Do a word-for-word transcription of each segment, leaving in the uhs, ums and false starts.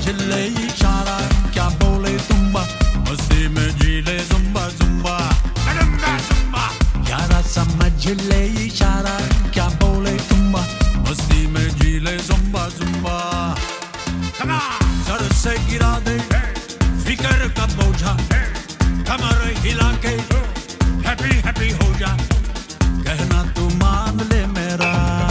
ले इशारा क्या बोले जुम्बा मस्ती में जी ले जुम्बा जुम्बा जुम्बा यारा समझ ले इशारा क्या बोले जुम्बा मस्ती में जी ले जुम्बा जुम्बा सर से गिरा दे फिकर का बोझा कमर हिला के हैप्पी हैप्पी हो जा कहना तू मान ले मेरा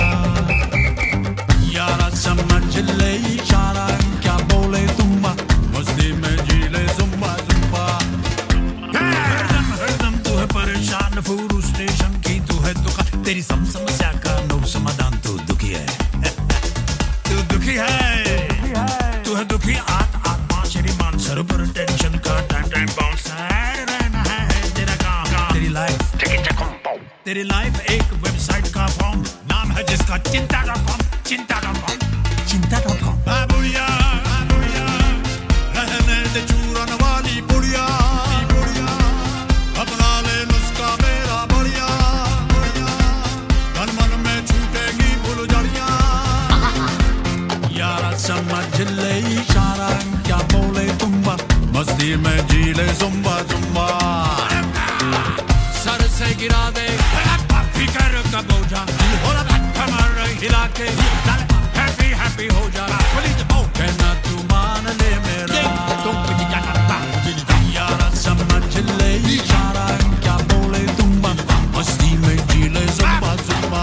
यारा समझ ले इशारा क्या बोले जुम्बा मस्ती में जी ले जुम्बा जुम्बा हरदम हरदम तू है परेशान फूरू स्टेशन की तू है दुखा तेरी सम समस्या का नो समाधान तू दुखी है तू दुखी है तू है दुखी आत आत्मा श्रीमान सर पर टेंशन का टाइम टाइम बाउंस रहना है तेरा काम तेरी लाइफ तेरी लाइफ एक वेबसाइट का फॉर्म नाम है जिसका चिंता डॉट कॉम चिंता डॉट कॉम चिंता डॉट कॉम बुढ़िया बुढ़िया रहने दे चूरन वाली बुढ़िया बुढ़िया अपना ले नुस्खा मेरा बढ़िया बढ़िया तन मन में छूटेगी फुलझड़ियां यारा समझ ले इशारा क्या बोले जुम्बा मस्ती में जी ले जुम्बा जुम्बा सर से गिरा दे फिकर का बोझा कमर हिला के हैप्पी हैप्पी हो जा कहना तू मान ले मेरा यारा समझ ले इशारा क्या बोले जुम्बा मस्ती में जी ले जुम्बा जुम्बा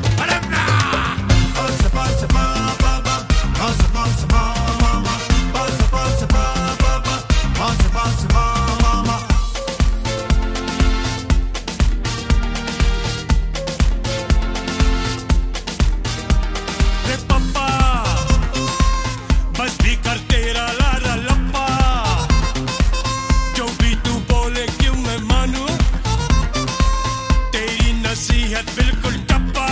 बिल्कुल टप्पा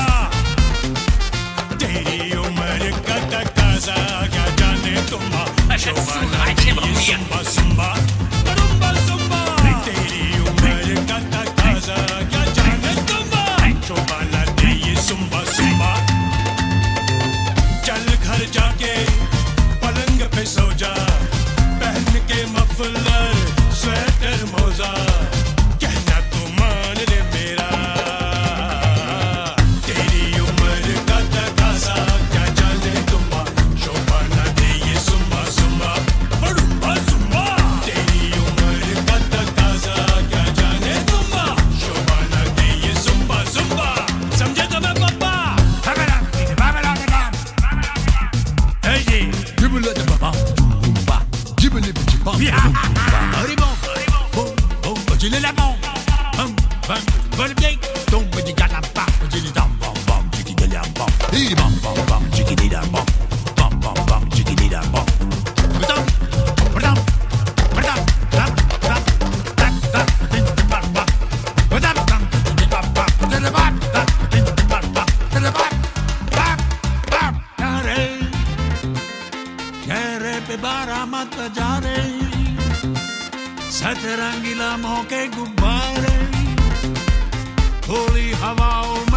तेरी उम्र का तकाजा क्या जाने तुम सुम्बा सुम्बा रुम्बा सुम्बा तेरी उम्र का तकाजा क्या जाने तुम शोभाना दे ये सुम्बा सुम्बा चल घर जाके पलंग पे सो जा पहन के मफलर स्वेटर मोजा कहना तू मान ले मेरा सतरंगीला मौके गुब्बारे होली हवाओं